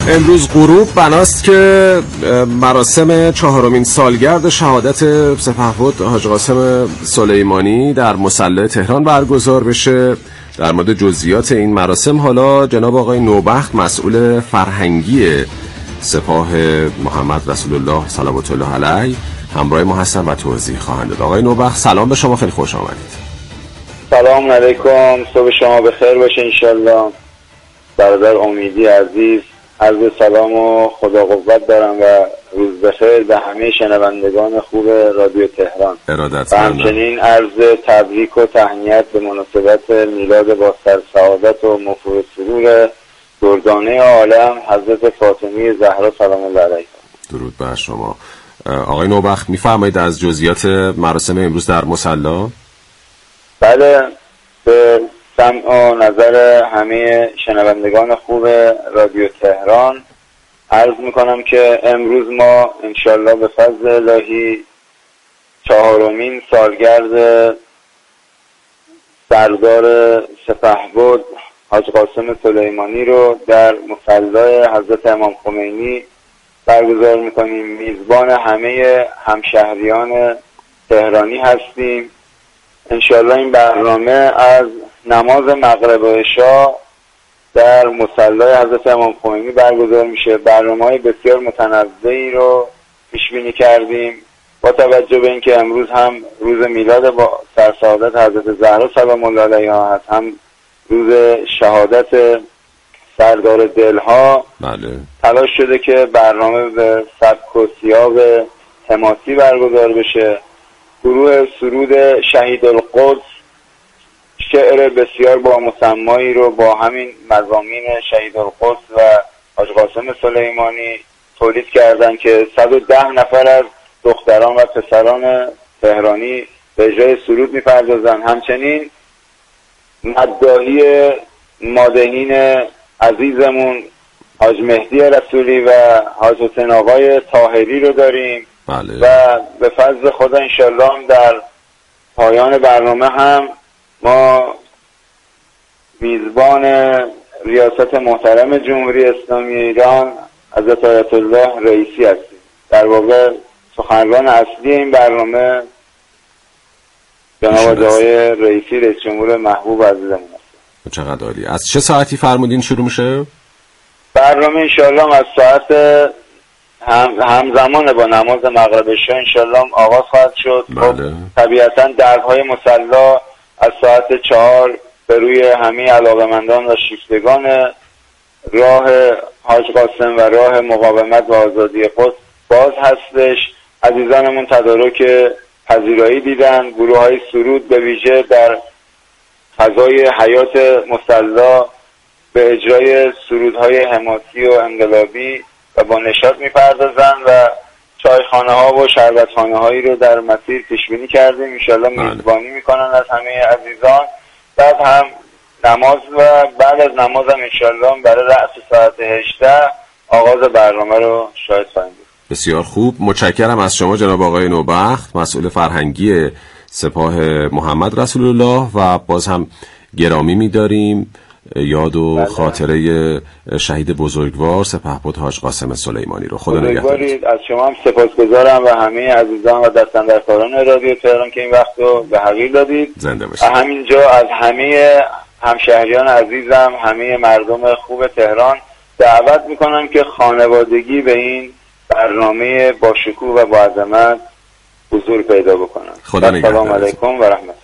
امروز غروب بناست که مراسم 4مین سالگرد شهادت سپهبد حاج قاسم سلیمانی در مصلی تهران برگزار بشه. در مورد جزئیات این مراسم حالا جناب آقای نوبخت مسئول فرهنگی سپاه محمد رسول الله صلوات الله علیه همراه ما هستن و توضیح خواهند داد. آقای نوبخت سلام به شما، خیلی خوش آمدید. سلام علیکم، صبح شما بخیر باشه انشالله. برادر امیدی عزیز عرض سلام و خدا قوت دارم و روز بخیر به همه شنوندگان خوب رادیو تهران. ارادت و همچنین عرض تبریک و تهنیت به مناسبت میلاد با سعادت و مفروض سرور دردانه عالم حضرت فاطمی زهرا سلام الله علیها. درود بر شما. آقای نوبخت میفرمایید از جزئیات مراسم امروز در مصلی؟ بله، به سمع و نظر همه شنوندگان خوب رادیو تهران عرض میکنم که امروز ما انشالله به فضل الهی 4مین سالگرد سردار سپهبد حاج قاسم سلیمانی رو در مصلی حضرت امام خمینی برگزار میکنیم. میزبان همه همشهریان تهرانی هستیم. انشالله این برنامه از نماز مغرب و عشا در مصلی حضرت امام خمینی برگزار میشه. برنامه‌های بسیار متنوعی رو پیش بینی کردیم با توجه به اینکه امروز هم روز میلاد با سرسعادت حضرت زهرا سلام الله علیها هست، هم روز شهادت سردار دلها. بله. تلاش شده که برنامه به سبک و سیاق حماسی برگزار بشه. گروه سرود شهید القدس شعر بسیار با مسمایی رو با همین مضامین شهید القدس و حاج قاسم سلیمانی تولید کردن که 110 نفر از دختران و پسران تهرانی به اجرای سرود می‌پردازن. همچنین مداحی مادحین عزیزمون حاج مهدی رسولی و حاج حسین آقای طاهری رو داریم. بله. و به فضل خدا انشالله در پایان برنامه هم ما میزبان ریاست محترم جمهوری اسلامی ایران حضرت آیت الله رئیسی هستیم. در واقع سخنران اصلی این برنامه جناب آقای رئیسی رئیس جمهور محبوب عزیزمون هست. چقدر عالی. از چه ساعتی فرمودین شروع میشه؟ برنامه انشالله از ساعت همزمان با نماز مغرب عشا انشالله آغاز خواهد شد. بله. طبیعتا درهای مصلی از ساعت 4 به روی همه علاقمندان و شیفتگان راه حاج قاسم و راه مقاومت و آزادی قدس باز هستش. عزیزانمون تدارک پذیرایی دیدن. گروه های سرود به ویژه در فضای حیات مصلی به اجرای سرودهای حماسی و انقلابی و با نشاط میپردازن و چایخانه ها و شربتخانه هایی رو در مسیر پیش بینی کردیم. انشالله میزبانی میکنن از همه عزیزان. بعد هم نماز و بعد از نماز هم انشالله برای رأس ساعت 18 آغاز برنامه رو شاهد خواهیم بود. بسیار خوب، متشکرم از شما جناب آقای نوبخت مسئول فرهنگی سپاه محمد رسول الله و باز هم گرامی می‌داریم یاد و خاطره شهید بزرگوار سپهبد حاج قاسم سلیمانی رو. خدا نگهدارت. از شما هم سپاسگزارم و همه عزیزان و دستاندرکاران رادیو تهران که این وقت رو به حقیر دادید. زنده باشید. همینجا از همه همشهریان عزیزم، همه مردم خوب تهران دعوت میکنم که خانوادگی به این برنامه با شکوه و با عظمت حضور پیدا بکنن. خدا نگهدارت. سلام علیکم و رحمت.